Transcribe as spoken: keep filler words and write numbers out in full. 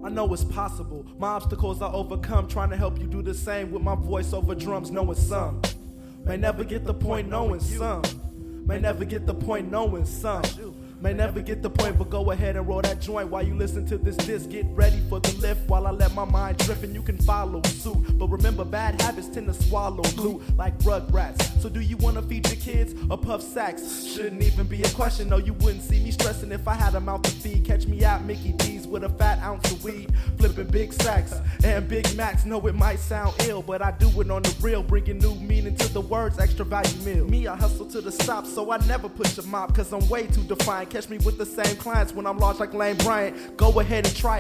I know it's possible. My obstacles I overcome, trying to help you do the same with my voice over drums, knowing some may never get the point, knowing some may never get the point, knowing some may never get the point, but go ahead and roll that joint while you listen to this disc. Get ready for the lift while I let my mind drift and you can follow suit. But remember, bad habits tend to swallow loot like Rugrats. So do you want to feed your kids or puff sacks? Shouldn't even be a question. No, you wouldn't see me stressing if I had a mouth to feed. Catch me at Mickey D's with a fat ounce of weed, flipping big sacks and Big Macs. Know it might sound ill, but I do it on the real, bringing new meaning to the words, extra value meal. Me, I hustle to the stop, so I never push a mop, cause I'm way too defiant. Catch me with the same clients when I'm large like Lane Bryant. Go ahead and try it.